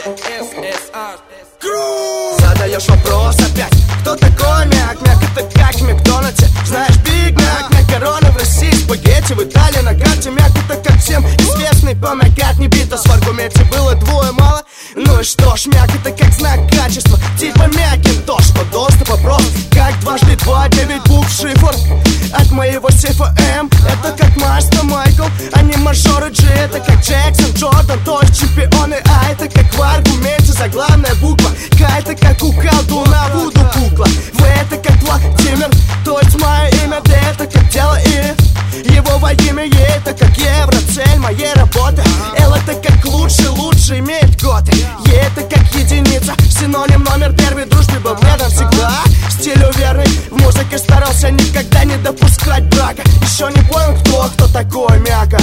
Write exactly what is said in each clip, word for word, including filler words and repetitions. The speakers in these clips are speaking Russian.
эс эс ар. Задаешь вопрос опять, кто такой мяк? Мяк это как в Макдональдсе, знаешь, Биг Мяк. Макароны в России, спагетти в Италии на карте. Мяк это как всем известный помякать не Битос. В аргументе было двое мало, ну и что ж, мяк это как знак качества, типа Макинтош. По доступу прост, как дважды два, девять букв шифр. От моего сейфа М, это как Марста Майкл, а не мажоры G. Это как Джексон, Джордан, то есть чемпионы. А это как в аргументе заглавная буква К, это как у колдуна Вуду кукла. В это как Владимир, то есть мое имя. Д это как дело И, его во имя Е это как евро, цель моей работы. Л это как лучше, лучше иметь годы. Е это как единица, синоним номер первый. Дружбе был предан всегда, стилю верный. В музыке старался никогда не допускать брака. Еще не понял кто, кто такой мяка.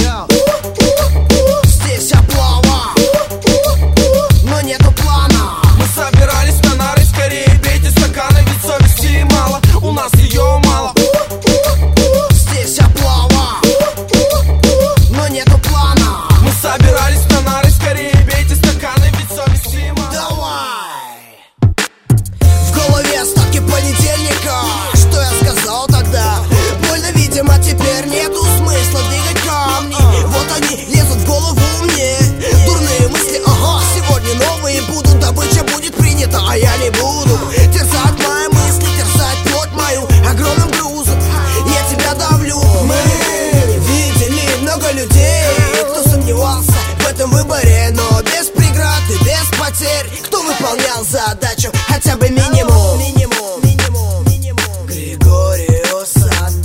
Здесь облава, но нету плана. Мы собирались на нары, скорее бейте стаканы, ведь совести мало, у нас ее мало. Здесь облава, но нету плана. Мы собирались на нары, скорее бейте стаканы, ведь совести мало. Давай! В голове статки понедельника. Что я сказал тогда? Больно, видимо, теперь нету смысла двигать камни. Вот они лезут в голову мне. Дурные мысли, ага, сегодня новые будут. Добыча будет принята, а я не буду терзать мои мысли, терзать плоть мою огромным грузом. Я тебя давлю. Мы видели много людей, кто сомневался в этом выборе, но без преград и без потерь. Кто выполнял задачу хотя бы минимум. Минимум, минимум, минимум. Григориосан.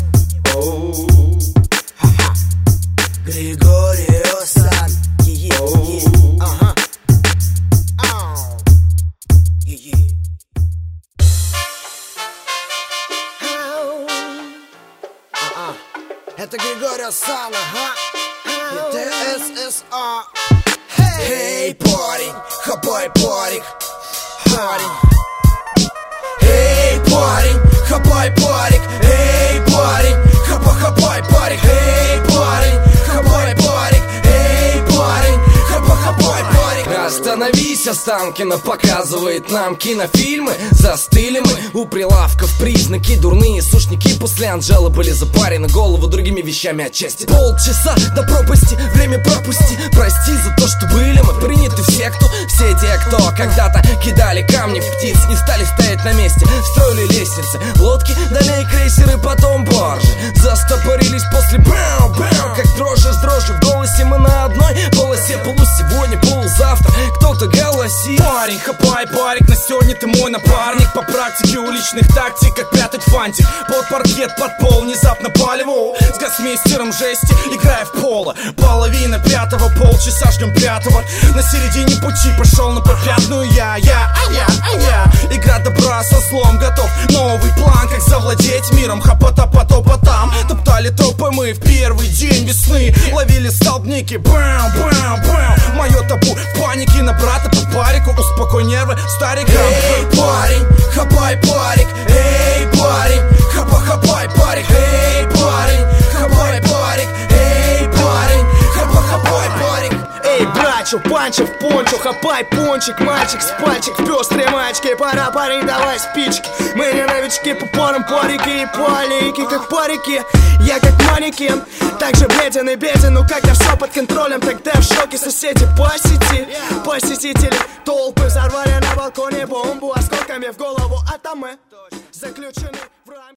Григориосан. Е-е-е. Ага. Ау. Е-е. Ау. А-а. Это Григориосан, ага. И Т С С А. Эй, парень, хапай парик. Парень. Эй, парень, хапай парик. Эй, парень, хапа-хапай парик. Эй, парень, хапай парик. Эй, парень, хапа-хапай парик. Остановись, Останкино показывает нам кинофильмы. Застыли мы у прилавков, признаки дурные. Сушники после Анжелы были запарены голову другими вещами отчасти. Полчаса до пропасти, время пропусти. Прости за то, что были мы приняты в секту. Все те, кто когда-то кидали камни в птиц, не стали стоять на месте, строили лестницы, лодки, далее крейсеры, потом баржи. Застопорились после бэу-бэу, как дрожжи с дрожжи в голосе. Мы на одной полосе, полу сегодня, полу завтра. Кто-то голосит: парень, хапай парик, на сегодня ты мой напарник. По практике уличных тактик, как прятать фантик под паркет, под пол, внезапно палеву. С гроссмейстером жести, играя в поло. Половина пятого, полчаса ждем пятого. На середине пути пошел на попятную я, я, а я, а я. Игра добра со злом, готов новый план, как завладеть миром. Хапата-потопа-там. Топтали тропы мы в первый день весны. Ловили столбники, бэм, бэм, бэм. Мое табу в панике на брата по парику. Успокой нервы старика. Эй, парень, хапай парик. Эй, парень, хапа-хапай парик. Эй, парень, хапай парик. Эй, парень, хапа-хапай парик. Эй, брачу, панчев, пончо, хапай пончик. Мальчик с пальчик в пестрые мальчики. Пора, парень, давай спички. Мы не новички по порам, парики и полики. Как парики, я как манекен. Так же бледен и беден, но когда все под контролем, тогда в шоке соседи по сети. Посетители толпы взорвали на балконе бомбу осколками в голову, а там мы заключены в рамки.